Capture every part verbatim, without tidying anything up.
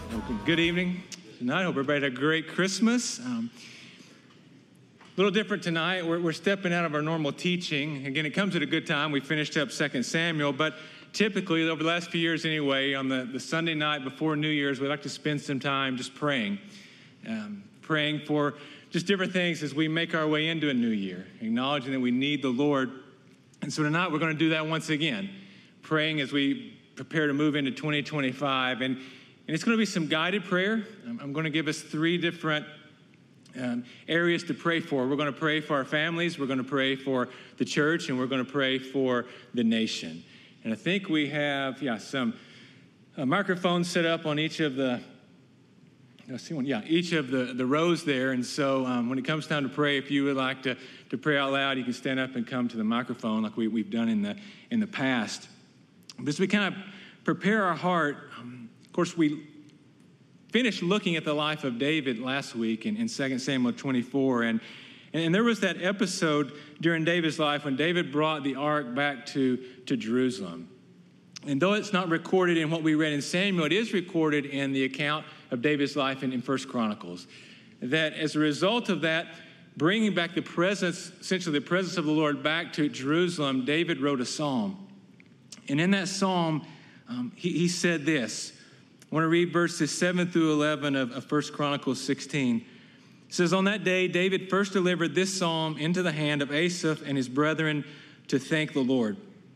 Well, good evening tonight. I hope everybody had a great Christmas. Um, a little different tonight. We're, we're stepping out of our normal teaching. Again, it comes at a good time. We finished up Second Samuel, but typically, over the last few years anyway, on the, the Sunday night before New Year's, we like to spend some time just praying. Um, praying for just different things as we make our way into a new year, acknowledging that we need the Lord. And so tonight, we're going to do that once again, praying as we prepare to move into twenty twenty-five. And And it's going to be some guided prayer. I'm going to give us three different um, areas to pray for. We're going to pray for our families, we're going to pray for the church, and we're going to pray for the nation. And I think we have, yeah, some uh, microphones set up on each of the, I see one, yeah, each of the, the rows there. And so um, when it comes time to pray, if you would like to, to pray out loud, you can stand up and come to the microphone like we, we've done in the in the past. But as we kind of prepare our heart, um, Of course, we finished looking at the life of David last week in, in Second Samuel twenty-four, and, and there was that episode during David's life when David brought the ark back to, to Jerusalem. And though it's not recorded in what we read in Samuel, it is recorded in the account of David's life in, in First Chronicles. That as a result of that, bringing back the presence, essentially the presence of the Lord back to Jerusalem, David wrote a psalm. And in that psalm, um, he, he said this. I want to read verses seven through eleven of, of First Chronicles sixteen. It says, "On that day, David first delivered this psalm into the hand of Asaph and his brethren to thank the Lord.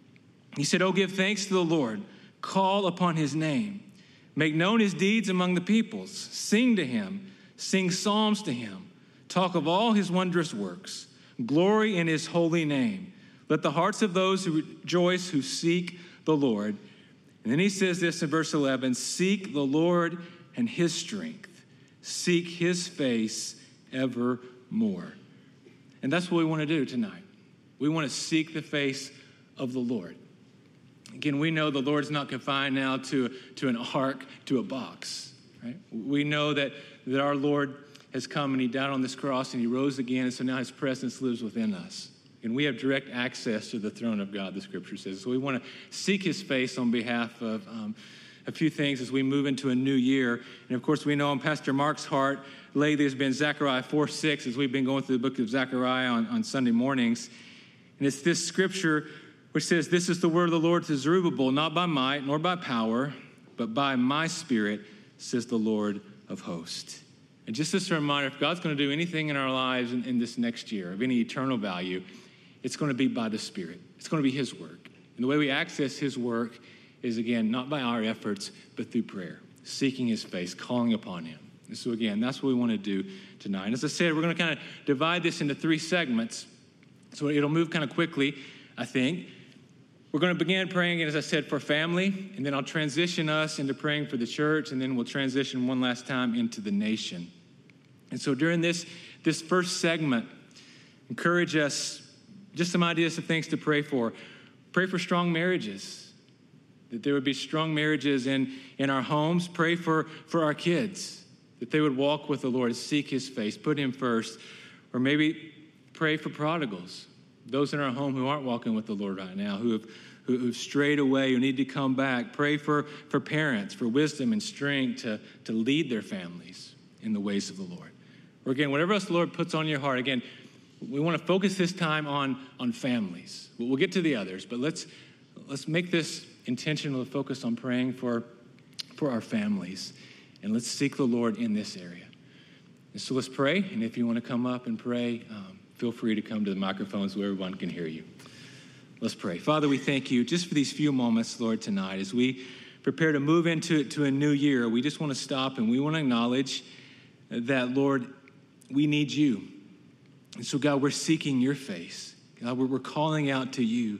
He said, 'Oh, give thanks to the Lord. Call upon his name. Make known his deeds among the peoples. Sing to him. Sing psalms to him. Talk of all his wondrous works. Glory in his holy name. Let the hearts of those who rejoice who seek the Lord.'" And then he says this in verse eleven, "Seek the Lord and his strength. Seek his face evermore." And that's what we want to do tonight. We want to seek the face of the Lord. Again, we know the Lord's not confined now to, to an ark, to a box, right? We know that, that our Lord has come and he died on this cross and he rose again, and so now his presence lives within us. And we have direct access to the throne of God, the scripture says. So we want to seek his face on behalf of um, a few things as we move into a new year. And of course, we know on Pastor Mark's heart, lately has been Zechariah four six, as we've been going through the book of Zechariah on, on Sunday mornings. And it's this scripture which says, "This is the word of the Lord to Zerubbabel, not by might nor by power, but by my spirit, says the Lord of hosts." And just as a reminder, if God's going to do anything in our lives in, in this next year of any eternal value, it's going to be by the Spirit. It's going to be his work. And the way we access his work is, again, not by our efforts, but through prayer, seeking his face, calling upon him. And so, again, that's what we want to do tonight. And as I said, we're going to kind of divide this into three segments. So it'll move kind of quickly, I think. We're going to begin praying, as I said, for family, and then I'll transition us into praying for the church, and then we'll transition one last time into the nation. And so during this, this first segment, encourage us, just some ideas of things to pray for. Pray for strong marriages, that there would be strong marriages in, in our homes. Pray for, for our kids, that they would walk with the Lord, seek his face, put him first. Or maybe pray for prodigals, those in our home who aren't walking with the Lord right now, who have who, who've strayed away, who need to come back. Pray for, for parents, for wisdom and strength to, to lead their families in the ways of the Lord. Or again, whatever else the Lord puts on your heart, again, we want to focus this time on, on families. We'll get to the others, but let's let's make this intentional focus on praying for, for our families. And let's seek the Lord in this area. And so let's pray. And if you want to come up and pray, um, feel free to come to the microphones where everyone can hear you. Let's pray. Father, we thank you just for these few moments, Lord, tonight. As we prepare to move into to a new year, we just want to stop and we want to acknowledge that, Lord, we need you. And so, God, we're seeking your face. God, we're, we're calling out to you.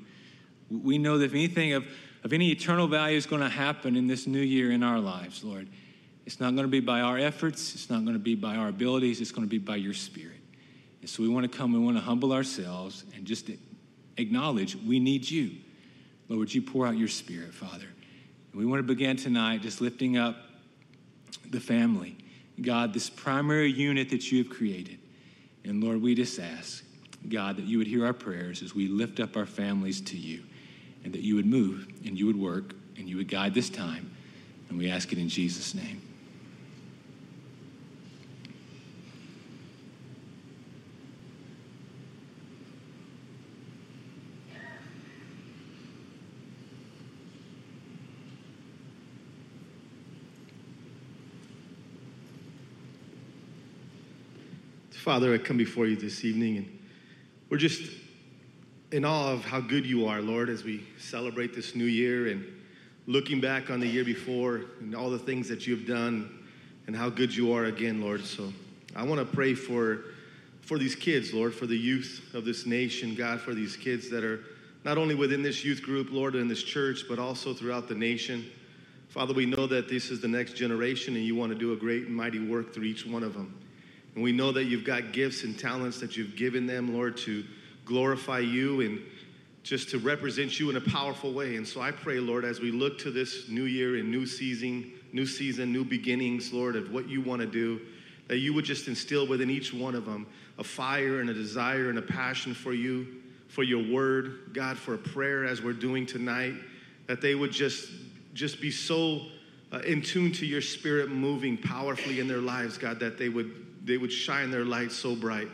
We know that if anything of, of any eternal value is going to happen in this new year in our lives, Lord, it's not going to be by our efforts. It's not going to be by our abilities. It's going to be by your Spirit. And so we want to come, we want to humble ourselves and just acknowledge we need you. Lord, would you pour out your Spirit, Father? And we want to begin tonight just lifting up the family. God, this primary unit that you have created. And Lord, we just ask, God, that you would hear our prayers as we lift up our families to you, and that you would move and you would work and you would guide this time. And we ask it in Jesus' name. Father, I come before you this evening, and we're just in awe of how good you are, Lord, as we celebrate this new year and looking back on the year before and all the things that you've done and how good you are again, Lord. So I want to pray for, for these kids, Lord, for the youth of this nation, God, for these kids that are not only within this youth group, Lord, in this church, but also throughout the nation. Father, we know that this is the next generation and you want to do a great and mighty work through each one of them. And we know that you've got gifts and talents that you've given them, Lord, to glorify you and just to represent you in a powerful way. And so I pray, Lord, as we look to this new year and new season, new season, new beginnings, Lord, of what you want to do, that you would just instill within each one of them a fire and a desire and a passion for you, for your word, God, for a prayer as we're doing tonight, that they would just, just be so uh, in tune to your spirit moving powerfully in their lives, God, that they would, they would shine their light so bright.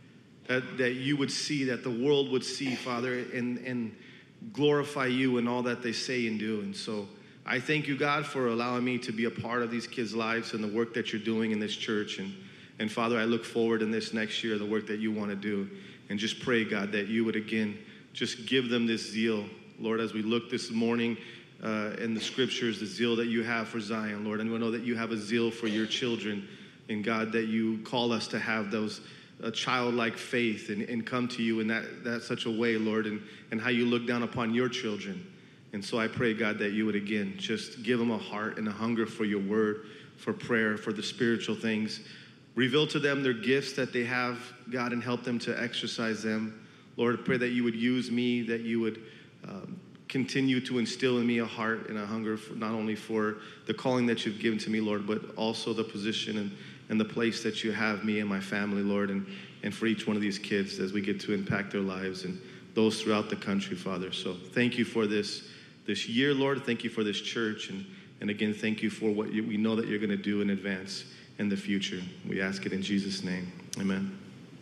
That, that you would see, that the world would see, Father, and, and glorify you in all that they say and do. And so I thank you, God, for allowing me to be a part of these kids' lives and the work that you're doing in this church. And, and Father, I look forward in this next year, the work that you want to do. And just pray, God, that you would, again, just give them this zeal, Lord, as we look this morning uh, in the scriptures, the zeal that you have for Zion, Lord. And we know that you have a zeal for your children. And, God, that you call us to have those a childlike faith and, and come to you in that, that such a way, Lord, and, and how you look down upon your children. And so I pray, God, that you would, again, just give them a heart and a hunger for your word, for prayer, for the spiritual things. Reveal to them their gifts that they have, God, and help them to exercise them. Lord, I pray that you would use me, that you would um, continue to instill in me a heart and a hunger for, not only for the calling that you've given to me, Lord, but also the position and and the place that you have me and my family, Lord, and, and for each one of these kids as we get to impact their lives and those throughout the country, Father. So thank you for this, this year, Lord. Thank you for this church. And, and again, thank you for what you, we know that you're going to do in advance in the future. We ask it in Jesus' name. Amen.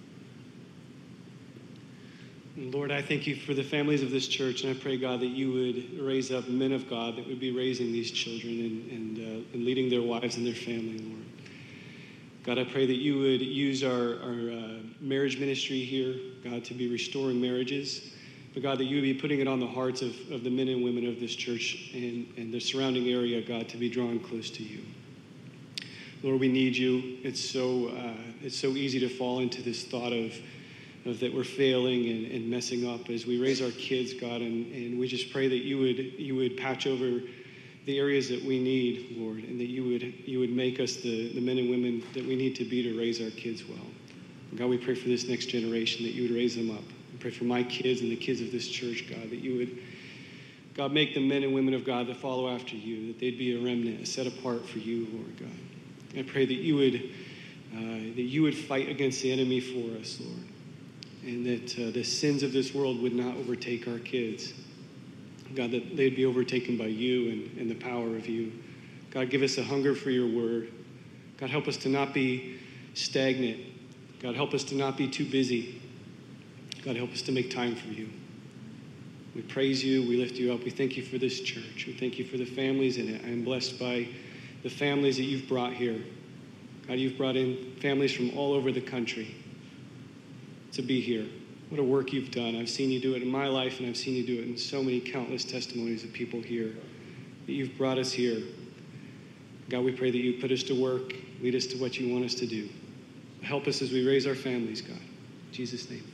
Lord, I thank you for the families of this church, and I pray, God, that you would raise up men of God that would be raising these children and, and, uh, and leading their wives and their family, Lord. God, I pray that you would use our, our uh, marriage ministry here, God, to be restoring marriages. But God, that you would be putting it on the hearts of, of the men and women of this church and, and the surrounding area, God, to be drawn close to you. Lord, we need you. It's so uh, it's so easy to fall into this thought of, of that we're failing and, and messing up as we raise our kids, God, and, and we just pray that you would you would patch over the areas that we need, Lord, and that you would you would make us the, the men and women that we need to be to raise our kids well. And God, we pray for this next generation, that you would raise them up. We pray for my kids and the kids of this church, God, that you would, God, make them men and women of God that follow after you, that they'd be a remnant, a set apart for you, Lord God. I pray that you would uh, that you would fight against the enemy for us, Lord, and that uh, the sins of this world would not overtake our kids. God, that they'd be overtaken by you and, and the power of you. God, give us a hunger for your word. God, help us to not be stagnant. God, help us to not be too busy. God, help us to make time for you. We praise you. We lift you up. We thank you for this church. We thank you for the families in it. I am blessed by the families that you've brought here. God, you've brought in families from all over the country to be here. What a work you've done. I've seen you do it in my life, and I've seen you do it in so many countless testimonies of people here, that you've brought us here. God, we pray that you put us to work, lead us to what you want us to do. Help us as we raise our families, God. In Jesus' name.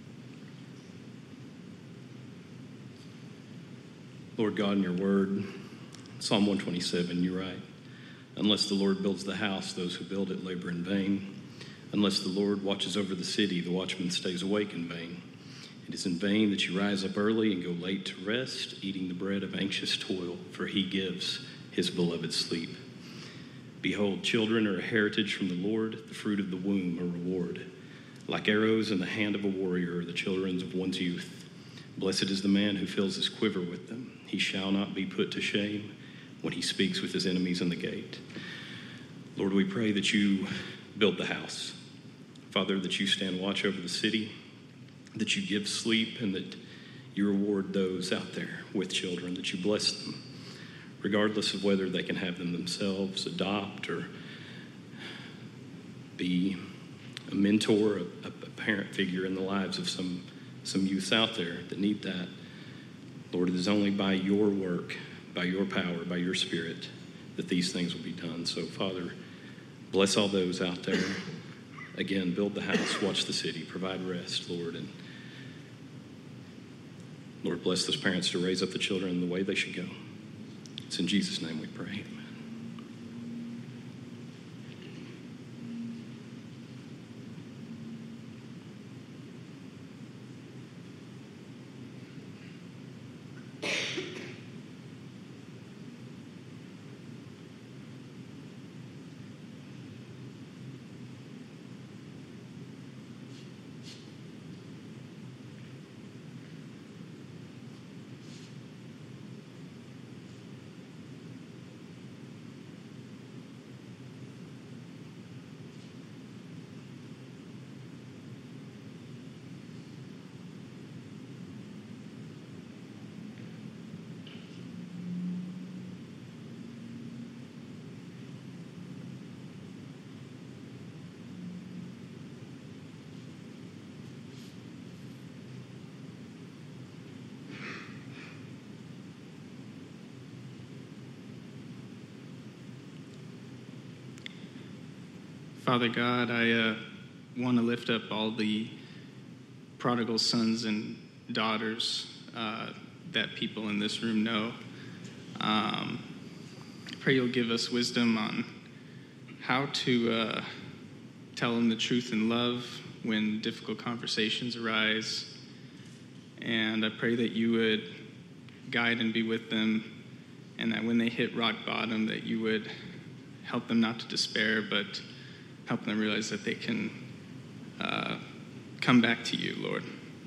Lord God, in your word, Psalm one twenty-seven, you write, unless the Lord builds the house, those who build it labor in vain. Unless the Lord watches over the city, the watchman stays awake in vain. It is in vain that you rise up early and go late to rest, eating the bread of anxious toil, for he gives his beloved sleep. Behold, children are a heritage from the Lord, the fruit of the womb a reward. Like arrows in the hand of a warrior are the children of one's youth. Blessed is the man who fills his quiver with them. He shall not be put to shame when he speaks with his enemies in the gate. Lord, we pray that you build the house. Father, that you stand watch over the city, that you give sleep, and that you reward those out there with children, that you bless them, regardless of whether they can have them themselves, adopt, or be a mentor, a, a parent figure in the lives of some, some youths out there that need that. Lord, it is only by your work, by your power, by your Spirit, that these things will be done. So, Father, bless all those out there. Again, build the house, watch the city, provide rest, Lord. And Lord, bless those parents to raise up the children in the way they should go. It's in Jesus' name we pray. Amen. Father God, I uh, want to lift up all the prodigal sons and daughters uh, that people in this room know. Um, I pray you'll give us wisdom on how to uh, tell them the truth in love when difficult conversations arise. And I pray that you would guide and be with them, and that when they hit rock bottom, that you would help them not to despair, but help them realize that they can uh, come back to you, Lord.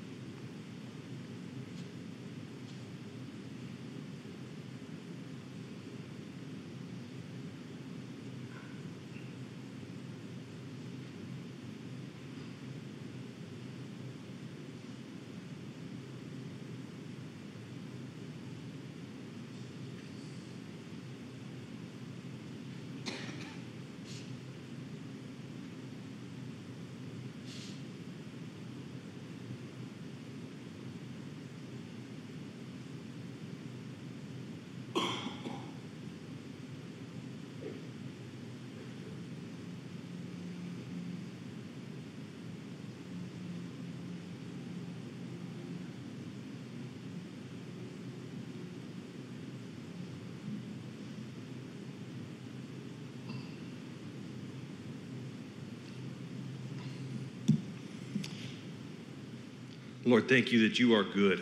Lord, thank you that you are good,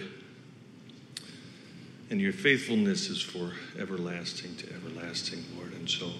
and your faithfulness is for everlasting to everlasting, Lord. And so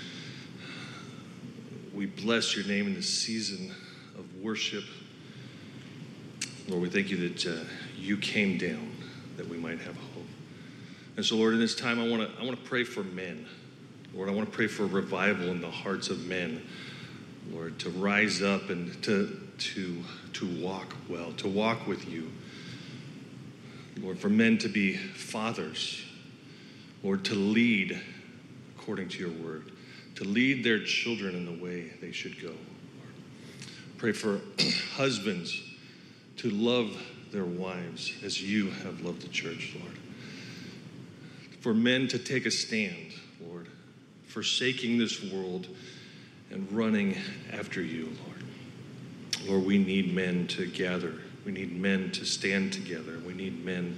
we bless your name in this season of worship. Lord, we thank you that uh, you came down that we might have hope. And so, Lord, in this time, I want to I want to pray for men. Lord, I want to pray for revival in the hearts of men, Lord, to rise up and to to to walk well, to walk with you. Lord, for men to be fathers, Lord, to lead according to your word, to lead their children in the way they should go. Lord, pray for husbands to love their wives as you have loved the church, Lord. For men to take a stand, Lord, forsaking this world and running after you, Lord. Lord, we need men to gather. We need men to stand together. We need men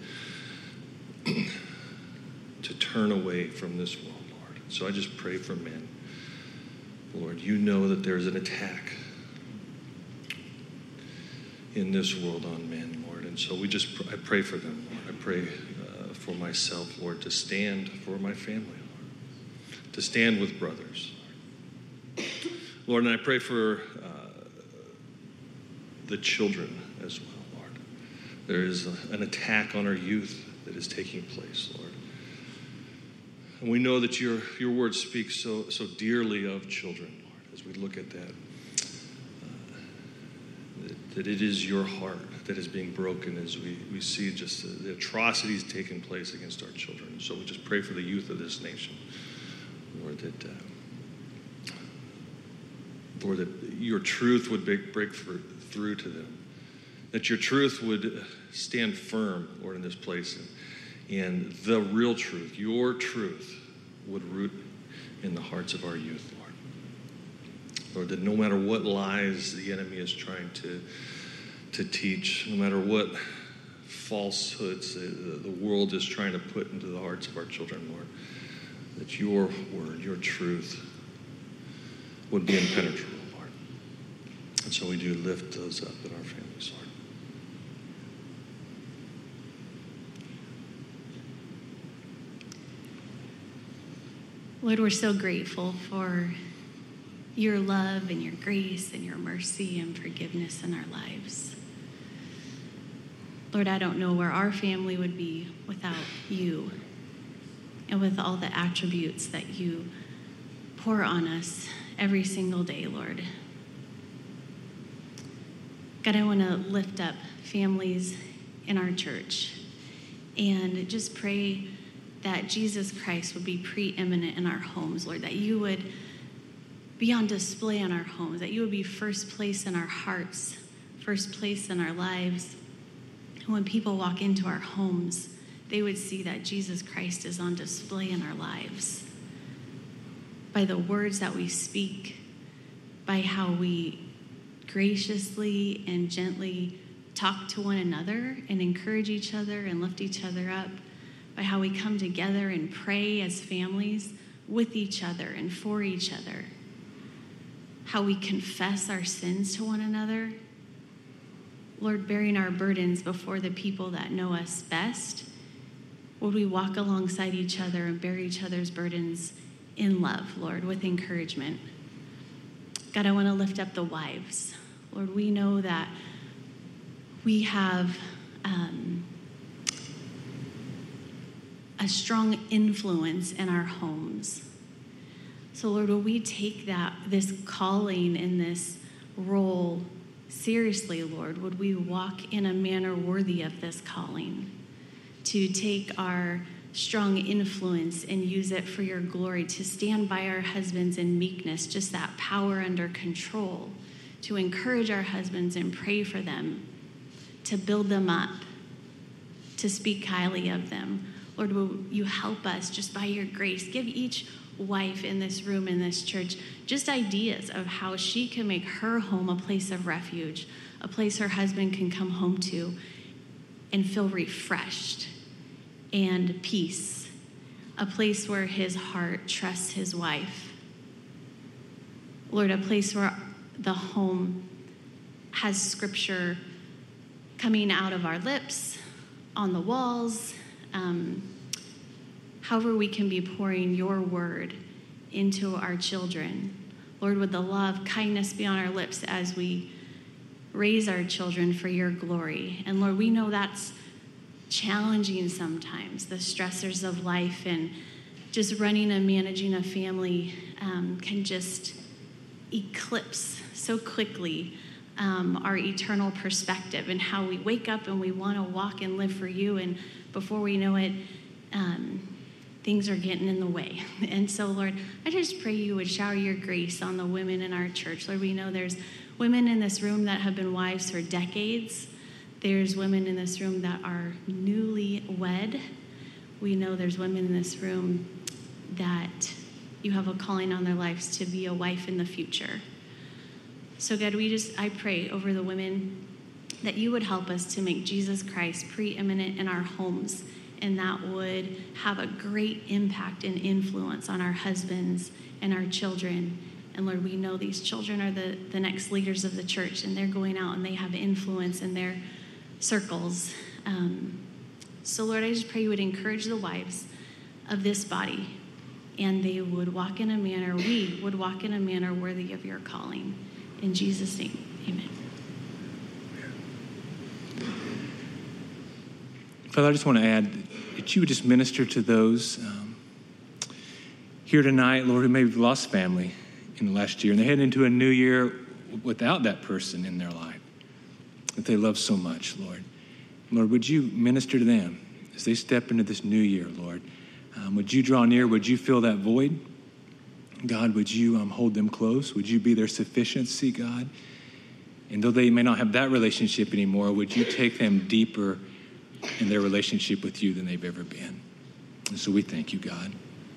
to turn away from this world, Lord. So I just pray for men. Lord, you know that there's an attack in this world on men, Lord. And so we just, I pray for them, Lord. I pray uh, for myself, Lord, to stand for my family, Lord. To stand with brothers, Lord. Lord, and I pray for uh, the children as well, Lord. There is a, an attack on our youth that is taking place, Lord. And we know that your your word speaks so so dearly of children, Lord, as we look at that. Uh, that, that it is your heart that is being broken as we, we see just the, the atrocities taking place against our children. And so we just pray for the youth of this nation, Lord, that, uh, Lord, that your truth would break, break through to them, that your truth would stand firm, Lord, in this place, and, and the real truth, your truth, would root in the hearts of our youth, Lord. Lord, that no matter what lies the enemy is trying to, to teach, no matter what falsehoods the, the world is trying to put into the hearts of our children, Lord, that your word, your truth would be impenetrable, Lord. And so we do lift those up in our families, Lord. Lord, we're so grateful for your love and your grace and your mercy and forgiveness in our lives. Lord, I don't know where our family would be without you and with all the attributes that you pour on us every single day, Lord. God, I want to lift up families in our church and just pray that Jesus Christ would be preeminent in our homes, Lord, that you would be on display in our homes, that you would be first place in our hearts, first place in our lives. And when people walk into our homes, they would see that Jesus Christ is on display in our lives by the words that we speak, by how we graciously and gently talk to one another and encourage each other and lift each other up, by how we come together and pray as families with each other and for each other, how we confess our sins to one another. Lord, bearing our burdens before the people that know us best, would we walk alongside each other and bear each other's burdens in love, Lord, with encouragement. God, I want to lift up the wives. Lord, we know that we have um, a strong influence in our homes. So, Lord, will we take that, this calling and this role seriously, Lord? Would we walk in a manner worthy of this calling, to take our strong influence and use it for your glory, to stand by our husbands in meekness, just that power under control, to encourage our husbands and pray for them, to build them up, to speak highly of them. Lord, will you help us just by your grace? Give each wife in this room, in this church, just ideas of how she can make her home a place of refuge, a place her husband can come home to and feel refreshed and peace, a place where his heart trusts his wife. Lord, a place where the home has scripture coming out of our lips, on the walls, um, however we can be pouring your word into our children. Lord, would the law of kindness be on our lips as we raise our children for your glory. And Lord, we know that's challenging sometimes. The stressors of life and just running and managing a family um, can just eclipse so quickly um, our eternal perspective and how we wake up and we want to walk and live for you. And before we know it, um, things are getting in the way. And so, Lord, I just pray you would shower your grace on the women in our church. Lord, we know there's women in this room that have been wives for decades. There's women in this room that are newly wed. We know there's women in this room that you have a calling on their lives to be a wife in the future. So, God, we just, I pray over the women that you would help us to make Jesus Christ preeminent in our homes, and that would have a great impact and influence on our husbands and our children. And Lord, we know these children are the, the next leaders of the church, and they're going out and they have influence in their circles. Um, so Lord, I just pray you would encourage the wives of this body, and they would walk in a manner, we would walk in a manner worthy of your calling. In Jesus' name, amen. Father, I just want to add that you would just minister to those um, here tonight, Lord, who maybe lost family in the last year, and they head into a new year without that person in their life that they love so much, Lord. Lord, would you minister to them as they step into this new year, Lord? Um, would you draw near? Would you fill that void? God, would you um, hold them close? Would you be their sufficiency, God? And though they may not have that relationship anymore, would you take them deeper in their relationship with you than they've ever been? And so we thank you, God.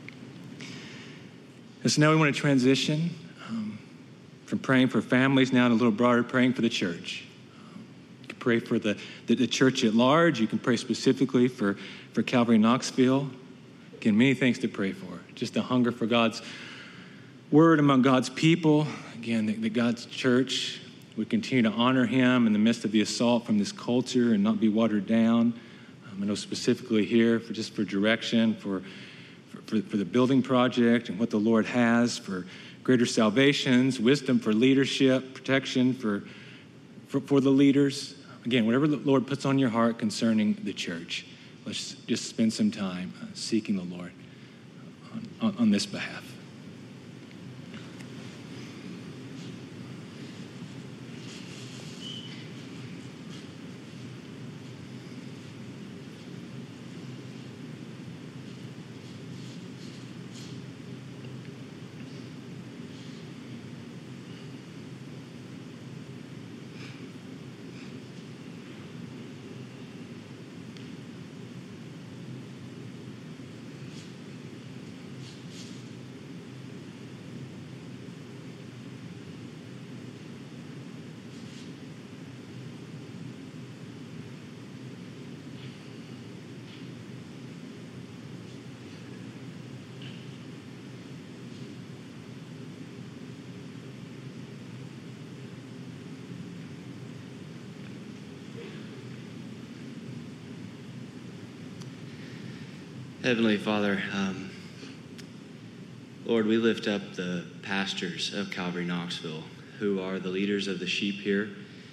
And so now we want to transition um, from praying for families now to a little broader, praying for the church. Um, you can pray for the, the, the church at large. You can pray specifically for, for Calvary Knoxville. Again, many things to pray for. Just the hunger for God's word among God's people. Again, that, that God's church would continue to honor him in the midst of the assault from this culture and not be watered down. Um, I know specifically here for just for direction, for, for, for, for the building project and what the Lord has for greater salvations, wisdom for leadership, protection for, for, for the leaders. Again, whatever the Lord puts on your heart concerning the church, let's just spend some time uh, seeking the Lord on, on, on this behalf. Heavenly Father, um, Lord, we lift up the pastors of Calvary Knoxville, who are the leaders of the sheep here,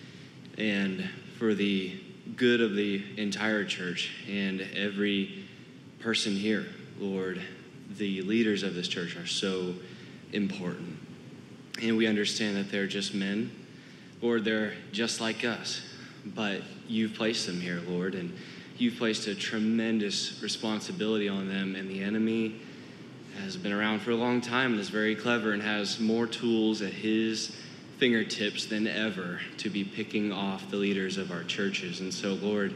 and for the good of the entire church and every person here, Lord, the leaders of this church are so important. And we understand that they're just men. Lord, they're just like us, but you've placed them here, Lord, and you've placed a tremendous responsibility on them, and the enemy has been around for a long time and is very clever and has more tools at his fingertips than ever to be picking off the leaders of our churches. And so, Lord,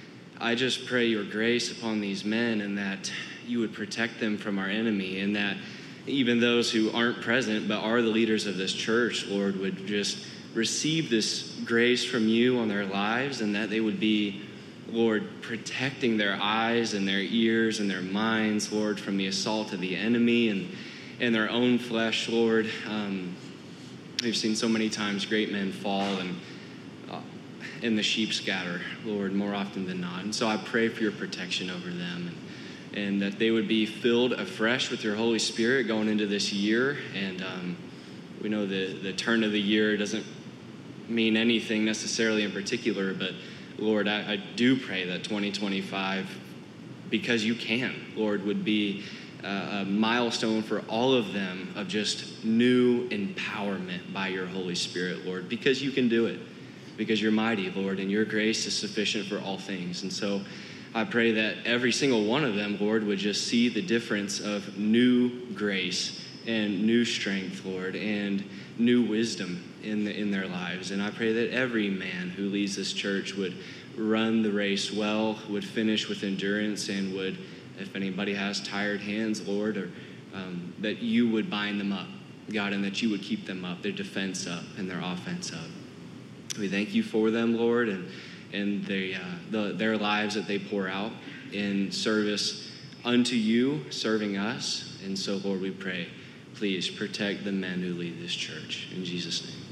I just pray your grace upon these men and that you would protect them from our enemy, and that even those who aren't present but are the leaders of this church, Lord, would just receive this grace from you on their lives, and that they would be, Lord, protecting their eyes and their ears and their minds, Lord, from the assault of the enemy and, and their own flesh, Lord. Um, we've seen so many times great men fall and, uh, and the sheep scatter, Lord, more often than not. And so I pray for your protection over them, and, and that they would be filled afresh with your Holy Spirit going into this year. And um, we know the, the turn of the year doesn't mean anything necessarily in particular, but Lord, I, I do pray that twenty twenty-five, because you can, Lord, would be uh, a milestone for all of them of just new empowerment by your Holy Spirit, Lord, because you can do it, because you're mighty, Lord, and your grace is sufficient for all things. And so I pray that every single one of them, Lord, would just see the difference of new grace and new strength, Lord, and new wisdom in the, in their lives. And I pray that every man who leads this church would run the race well, would finish with endurance, and would, if anybody has tired hands, Lord, or um, that you would bind them up, God, and that you would keep them up, their defense up and their offense up. We thank you for them, Lord, and and the, uh, the their lives that they pour out in service unto you, serving us. And so, Lord, we pray, please protect the men who lead this church. In Jesus' name.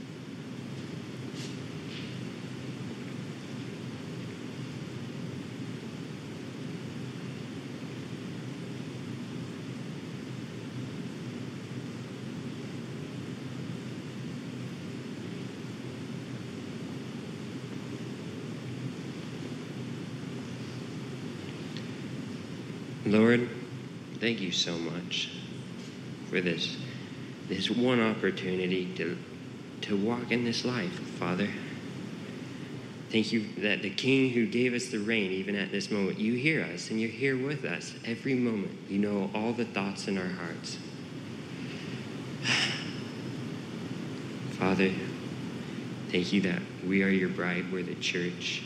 Lord, thank you so much for this this one opportunity to to walk in this life, Father. Thank you that the King who gave us the rain, even at this moment, you hear us and you're here with us every moment. You know all the thoughts in our hearts. Father, thank you that we are your bride, we're the church.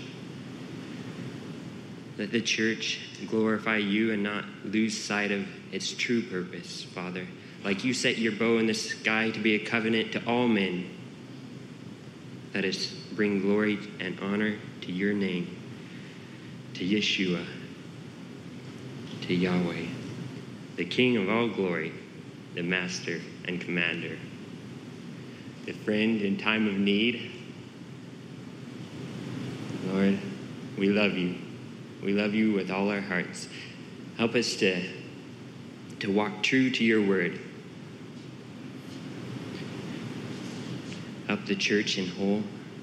Let the church glorify you and not lose sight of its true purpose, Father. Like you set your bow in the sky to be a covenant to all men, let us bring glory and honor to your name, to Yeshua, to Yahweh, the King of all glory, the Master and Commander, the friend in time of need. Lord, we love you. We love you with all our hearts. Help us to, to walk true to your word. Help the church in whole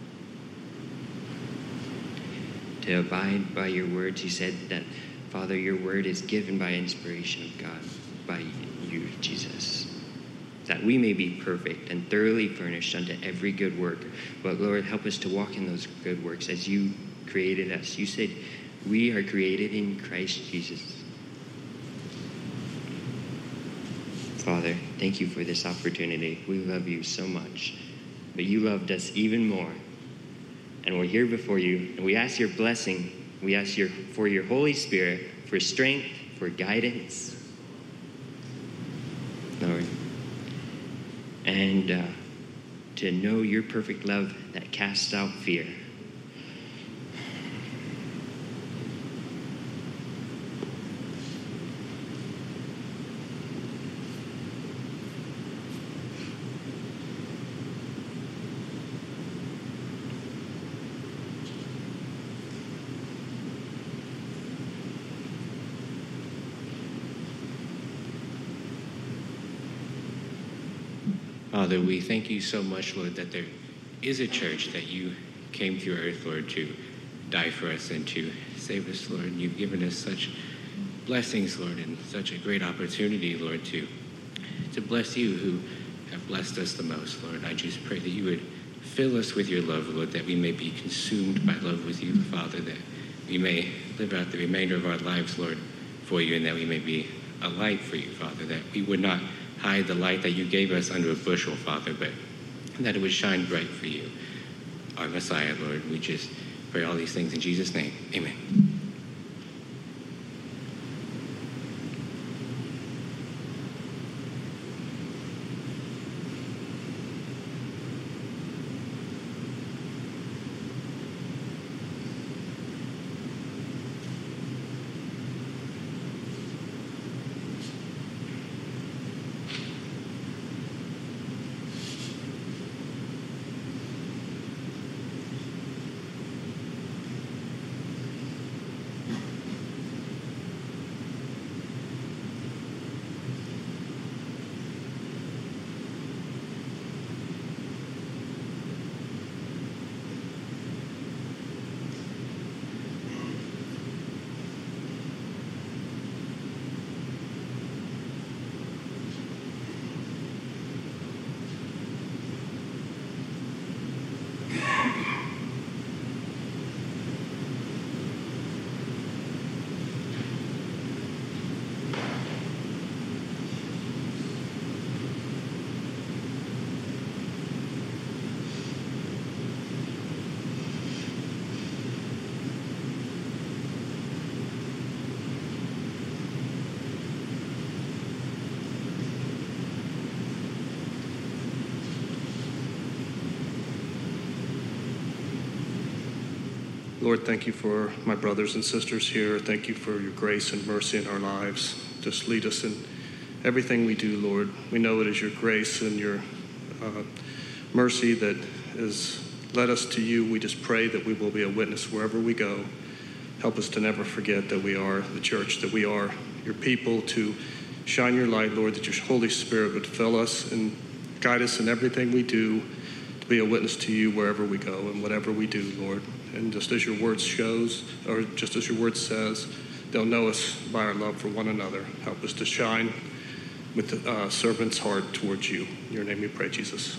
to abide by your words. You said that, Father, your word is given by inspiration of God, by you, Jesus, that we may be perfect and thoroughly furnished unto every good work. But Lord, help us to walk in those good works as you created us. You said we are created in Christ Jesus. Father, thank you for this opportunity. We love you so much, but you loved us even more. And we're here before you, and we ask your blessing. We ask your, for your Holy Spirit, for strength, for guidance, Lord, and uh, to know your perfect love that casts out fear. Father, we thank you so much, Lord, that there is a church, that you came to earth, Lord, to die for us and to save us, Lord. And you've given us such blessings, Lord, and such a great opportunity, Lord, to, to bless you who have blessed us the most, Lord. I just pray that you would fill us with your love, Lord, that we may be consumed by love with you, Father, that we may live out the remainder of our lives, Lord, for you, and that we may be a light for you, Father, that we would not hide the light that you gave us under a bushel, Father, but that it would shine bright for you, our Messiah, Lord. We just pray all these things in Jesus' name. Amen. Lord, thank you for my brothers and sisters here. Thank you for your grace and mercy in our lives. Just lead us in everything we do, Lord. We know it is your grace and your uh, mercy that has led us to you. We just pray that we will be a witness wherever we go. Help us to never forget that we are the church, that we are your people, to shine your light, Lord, that your Holy Spirit would fill us and guide us in everything we do, to be a witness to you wherever we go and whatever we do, Lord. And just as your word shows, or just as your word says, they'll know us by our love for one another. Help us to shine with a uh, servant's heart towards you. In your name we pray, Jesus.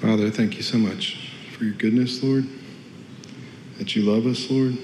Father, thank you so much for your goodness, Lord, that you love us, Lord.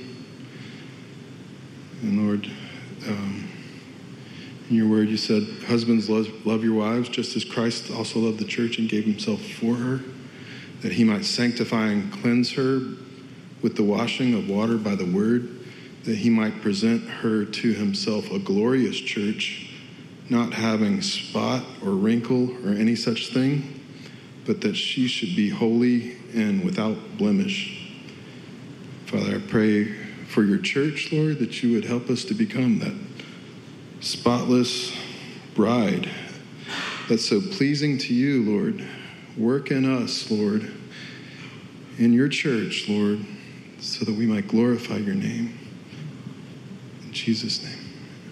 And Lord, um, in your word you said, husbands, love, love your wives, just as Christ also loved the church and gave himself for her, that he might sanctify and cleanse her with the washing of water by the word, that he might present her to himself a glorious church, not having spot or wrinkle or any such thing, but that she should be holy and without blemish. Father, I pray for your church, Lord, that you would help us to become that spotless bride that's so pleasing to you, Lord. Work in us, Lord, in your church, Lord, so that we might glorify your name. In Jesus' name.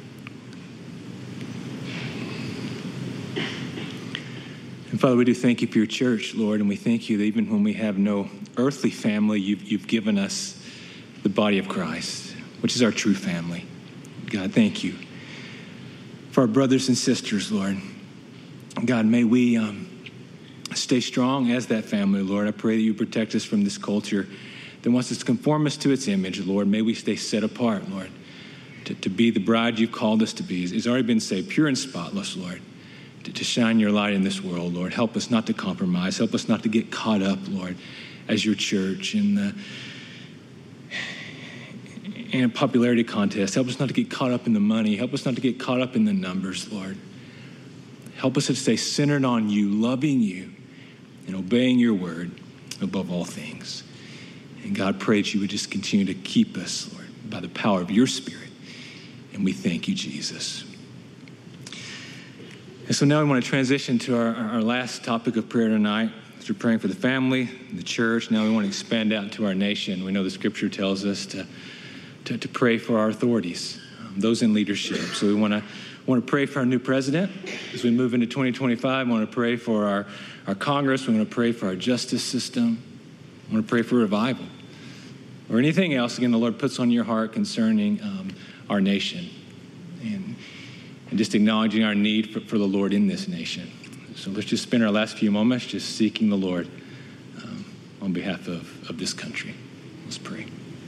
And Father, we do thank you for your church, Lord, and we thank you that even when we have no earthly family, you've, you've given us the body of Christ, which is our true family. God, thank you. For our brothers and sisters, Lord, God, may we um, stay strong as that family, Lord. I pray that you protect us from this culture that wants us to conform us to its image, Lord. May we stay set apart, Lord, to, to be the bride you've called us to be. It's already been said, pure and spotless, Lord. To, to shine your light in this world, Lord. Help us not to compromise. Help us not to get caught up, Lord, as your church in the in a popularity contest. Help us not to get caught up in the money. Help us not to get caught up in the numbers, Lord. Help us to stay centered on you, loving you, and obeying your word above all things. And God, pray that you would just continue to keep us, Lord, by the power of your Spirit. And we thank you, Jesus. And so now we want to transition to our, our last topic of prayer tonight. As we're praying for the family, the church, now we want to expand out to our nation. We know the scripture tells us to, to, to pray for our authorities, um, those in leadership. So we want to want to pray for our new president as we move into twenty twenty-five. We want to pray for our, our Congress. We want to pray for our justice system. We want to pray for revival. Or anything else, again, the Lord puts on your heart concerning um, our nation. And And just acknowledging our need for, for the Lord in this nation. So let's just spend our last few moments just seeking the Lord um, on behalf of, of this country. Let's pray.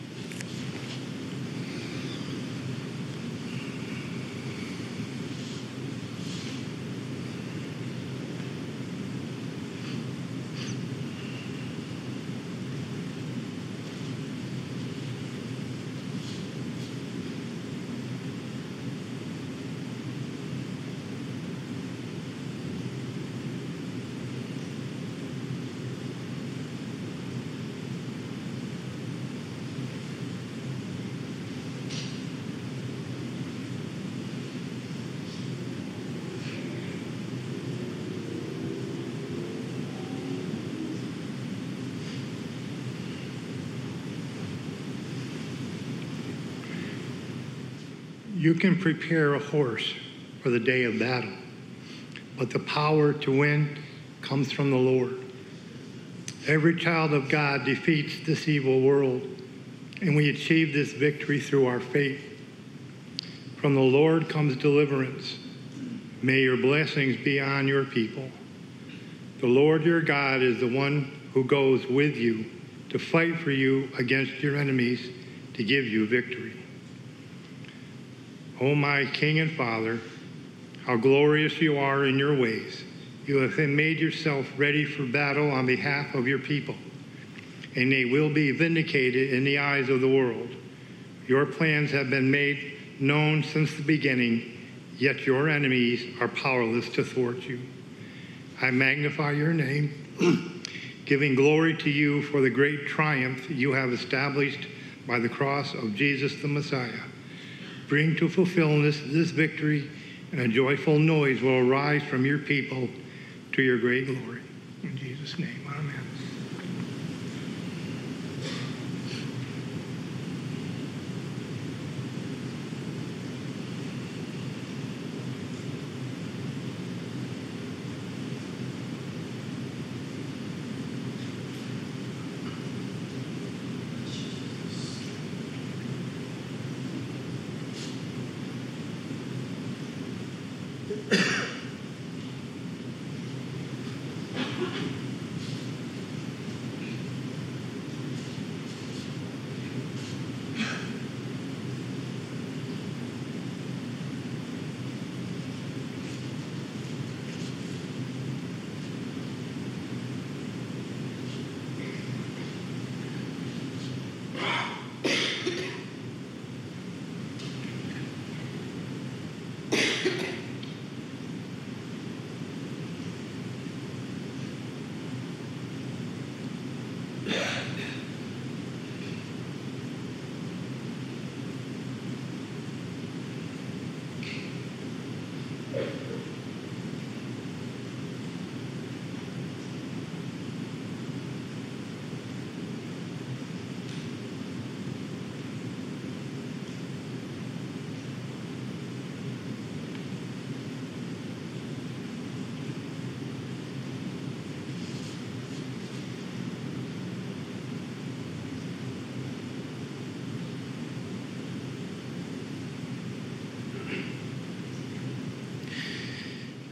You can prepare a horse for the day of battle, but the power to win comes from the Lord. Every child of God defeats this evil world, and we achieve this victory through our faith. From the Lord comes deliverance. May your blessings be on your people. The Lord your God is the one who goes with you to fight for you against your enemies, to give you victory. O my King and Father, how glorious you are in your ways. You have made yourself ready for battle on behalf of your people, and they will be vindicated in the eyes of the world. Your plans have been made known since the beginning, yet your enemies are powerless to thwart you. I magnify your name, giving glory to you for the great triumph you have established by the cross of Jesus the Messiah. Bring to fulfillment this victory, and a joyful noise will arise from your people to your great glory. In Jesus' name, amen.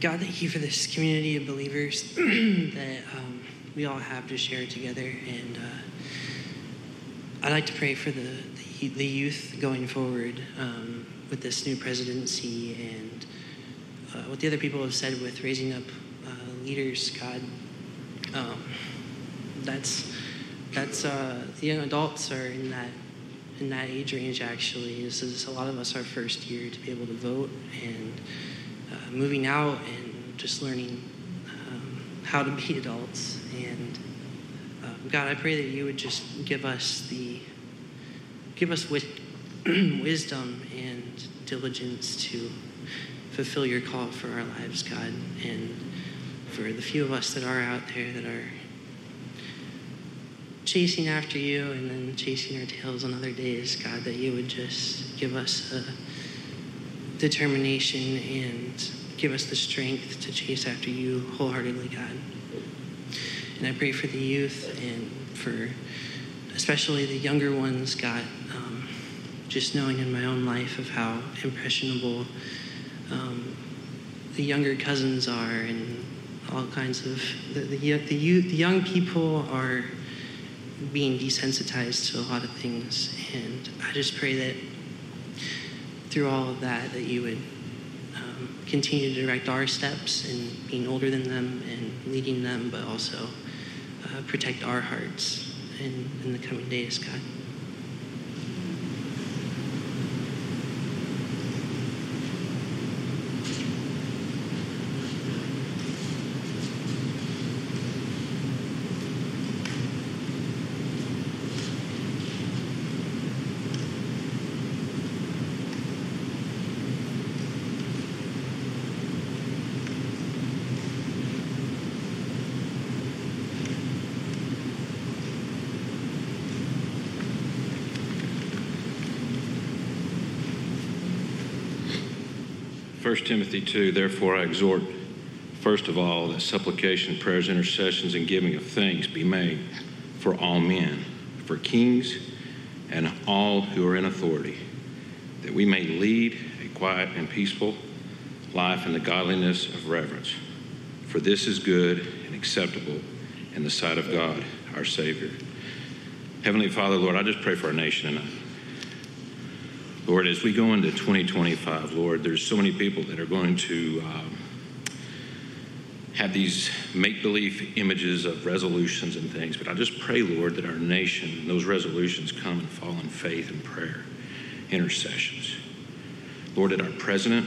God, thank you for this community of believers that um, we all have to share together. And uh, I'd like to pray for the, the, the youth going forward um, with this new presidency and uh, what the other people have said with raising up uh, leaders, God. Um, that's that's uh, the young adults are in that in that age range. Actually, this is a lot of us our first year to be able to vote and uh, moving out and just learning um, how to be adults. And uh, God, I pray that you would just give us the give us wis- wisdom and diligence to fulfill your call for our lives, God, and for the few of us that are out there that are chasing after you and then chasing our tails on other days, God, that you would just give us a determination and give us the strength to chase after you wholeheartedly, God. And I pray for the youth and for especially the younger ones, God, um, just knowing in my own life of how impressionable um, the younger cousins are and all kinds of, the, the, the, youth, the young people are being desensitized to a lot of things. And I just pray that through all of that, that you would um, continue to direct our steps in being older than them and leading them, but also uh, protect our hearts in, in the coming days, God. First Timothy two, therefore I exhort, first of all, that supplication, prayers, intercessions, and giving of thanks be made for all men, for kings, and all who are in authority, that we may lead a quiet and peaceful life in the godliness of reverence. For this is good and acceptable in the sight of God, our Savior. Heavenly Father, Lord, I just pray for our nation tonight. Lord, as we go into twenty twenty-five, Lord, there's so many people that are going to um, have these make-believe images of resolutions and things. But I just pray, Lord, that our nation, those resolutions come and fall in faith and prayer, intercessions. Lord, that our president,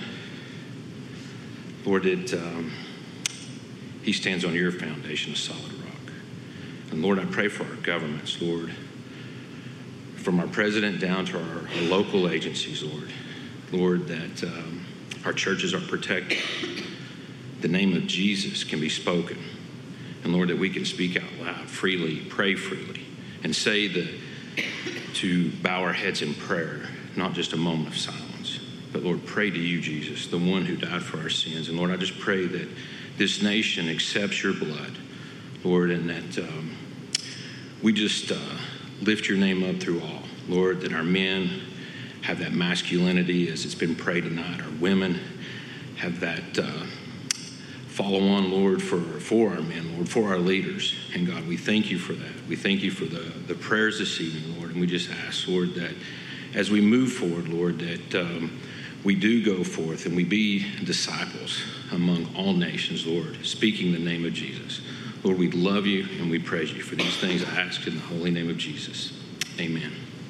Lord, that um, he stands on your foundation, a solid rock. And Lord, I pray for our governments, Lord, from our president down to our, our local agencies, Lord. Lord, that um, our churches are protected. The name of Jesus can be spoken. And Lord, that we can speak out loud, freely, pray freely, and say that to bow our heads in prayer, not just a moment of silence. But Lord, pray to you, Jesus, the one who died for our sins. And Lord, I just pray that this nation accepts your blood, Lord, and that um, we just uh, lift your name up through all. Lord, that our men have that masculinity as it's been prayed tonight. Our women have that uh, follow on, Lord, for, for our men, Lord, for our leaders. And God, we thank you for that. We thank you for the, the prayers this evening, Lord. And we just ask, Lord, that as we move forward, Lord, that um, we do go forth and we be disciples among all nations, Lord, speaking the name of Jesus. Lord, we love you and we praise you for these things I ask in the holy name of Jesus. Amen.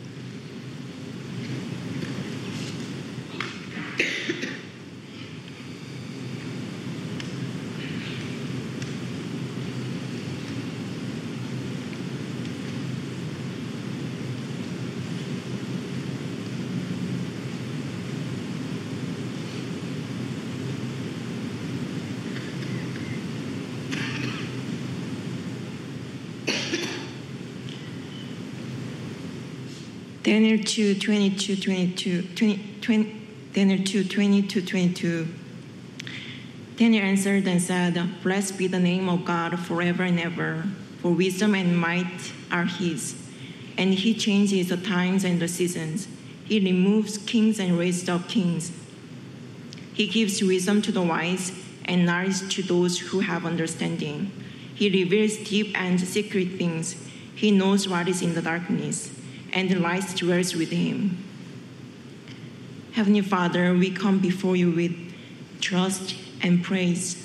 Daniel two, twenty-two, twenty-two, twenty, twenty, Daniel two, twenty-two, twenty-two. Daniel answered and said, blessed be the name of God forever and ever, for wisdom and might are his. And he changes the times and the seasons. He removes kings and raises up kings. He gives wisdom to the wise and knowledge to those who have understanding. He reveals deep and secret things. He knows what is in the darkness, and the light dwells with him. Heavenly Father, we come before you with trust and praise.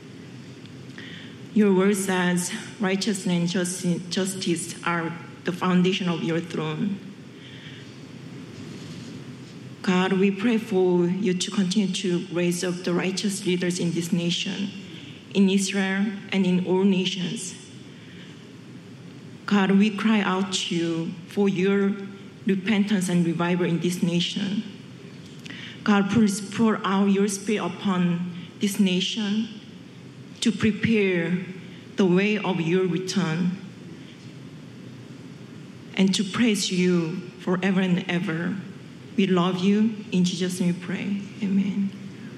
Your word says righteousness and justice are the foundation of your throne. God, we pray for you to continue to raise up the righteous leaders in this nation, in Israel and in all nations. God, we cry out to you for your repentance and revival in this nation. God, please pour out your spirit upon this nation to prepare the way of your return and to praise you forever and ever. We love you. In Jesus' name we pray. Amen.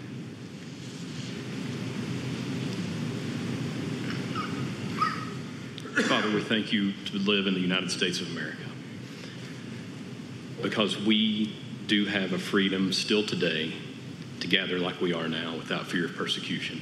Father, we thank you to live in the United States of America because we do have a freedom still today to gather like we are now without fear of persecution.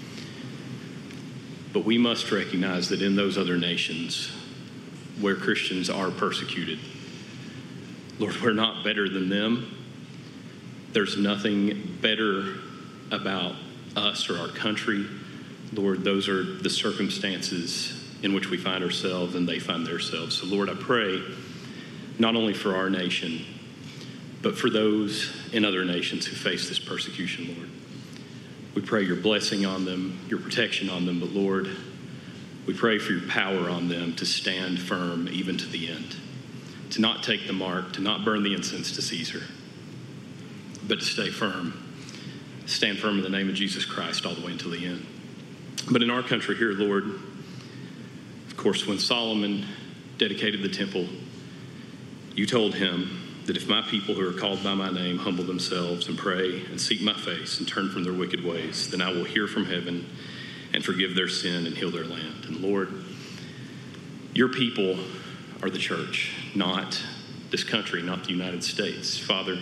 But we must recognize that in those other nations where Christians are persecuted, Lord, we're not better than them. There's nothing better about us or our country. Lord, those are the circumstances in which we find ourselves and they find themselves. So, Lord, I pray not only for our nation, but for those in other nations who face this persecution, Lord. We pray your blessing on them, your protection on them, but Lord, we pray for your power on them to stand firm even to the end, to not take the mark, to not burn the incense to Caesar, but to stay firm, stand firm in the name of Jesus Christ all the way until the end. But in our country here, Lord, of course, when Solomon dedicated the temple, you told him that if my people who are called by my name humble themselves and pray and seek my face and turn from their wicked ways, then I will hear from heaven and forgive their sin and heal their land. And Lord, your people are the church, not this country, not the United States. Father,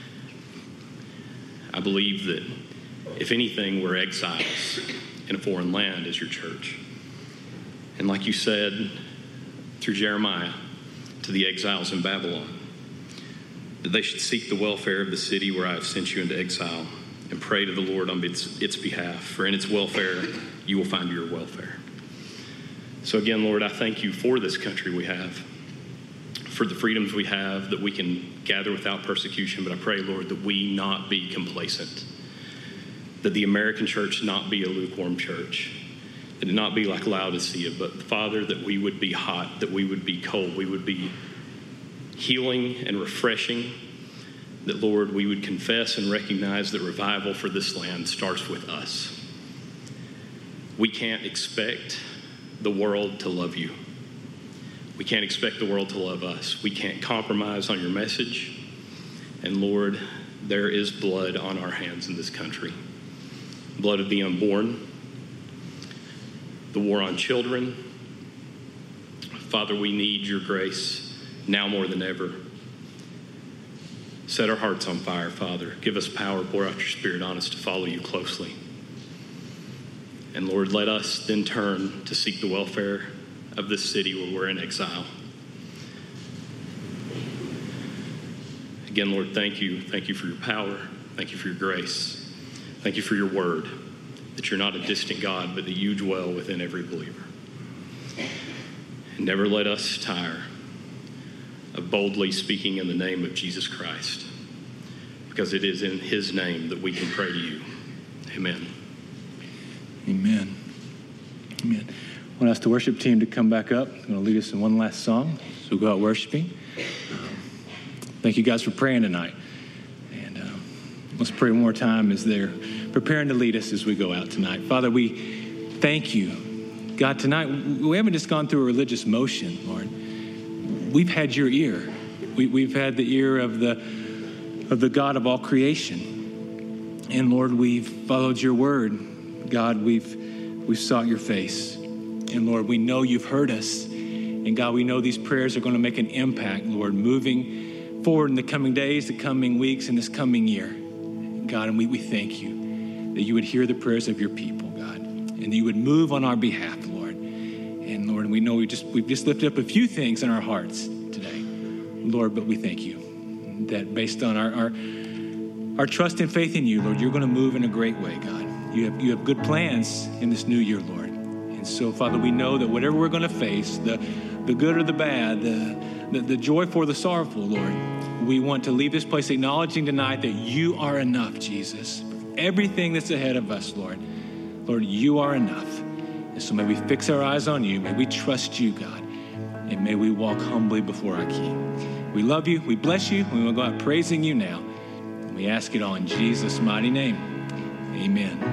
I believe that if anything, we're exiles in a foreign land as your church. And like you said through Jeremiah to the exiles in Babylon, that they should seek the welfare of the city where I have sent you into exile and pray to the Lord on its, its behalf, for in its welfare you will find your welfare. So again, Lord, I thank you for this country we have, for the freedoms we have, that we can gather without persecution. But I pray, Lord, that we not be complacent, that the American church not be a lukewarm church, that it not be like Laodicea, but Father, that we would be hot, that we would be cold, we would be healing and refreshing, that, Lord, we would confess and recognize that revival for this land starts with us. We can't expect the world to love you. We can't expect the world to love us. We can't compromise on your message. And Lord, there is blood on our hands in this country. Blood of the unborn, the war on children. Father, we need your grace now more than ever. Set our hearts on fire, Father. Give us power, pour out your Spirit on us to follow you closely. And Lord, let us then turn to seek the welfare of this city where we're in exile. Again, Lord, thank you. Thank you for your power. Thank you for your grace. Thank you for your word, that you're not a distant God, but that you dwell within every believer. And never let us tire of boldly speaking in the name of Jesus Christ, because it is in his name that we can pray to you. Amen. Amen. Amen. I want to ask the worship team to come back up. I'm going to lead us in one last song, so we'll go out worshiping. Thank you guys for praying tonight. And uh, let's pray one more time as they're preparing to lead us as we go out tonight. Father, we thank you. God, tonight, we haven't just gone through a religious motion, Lord. We've had your ear. We, we've had the ear of the of the God of all creation. And Lord, we've followed your word. God, we've we've sought your face. And Lord, we know you've heard us. And God, we know these prayers are going to make an impact, Lord, moving forward in the coming days, the coming weeks, and this coming year. God, and we, we thank you. that you would hear the prayers of your people, God, and that you would move on our behalf, Lord. And Lord, we know we just, we've just lifted up a few things in our hearts today, Lord, but we thank you that based on our, our, our trust and faith in you, Lord, you're going to move in a great way, God. You have, you have good plans in this new year, Lord. And so, Father, we know that whatever we're going to face, the, the good or the bad, the, the, the joyful or the sorrowful, Lord, we want to leave this place acknowledging tonight that you are enough, Jesus. For everything that's ahead of us, Lord, Lord, you are enough. And so may we fix our eyes on you. May we trust you, God. And may we walk humbly before our King. We love you. We bless you. We will go out praising you now. And we ask it all in Jesus' mighty name. Amen.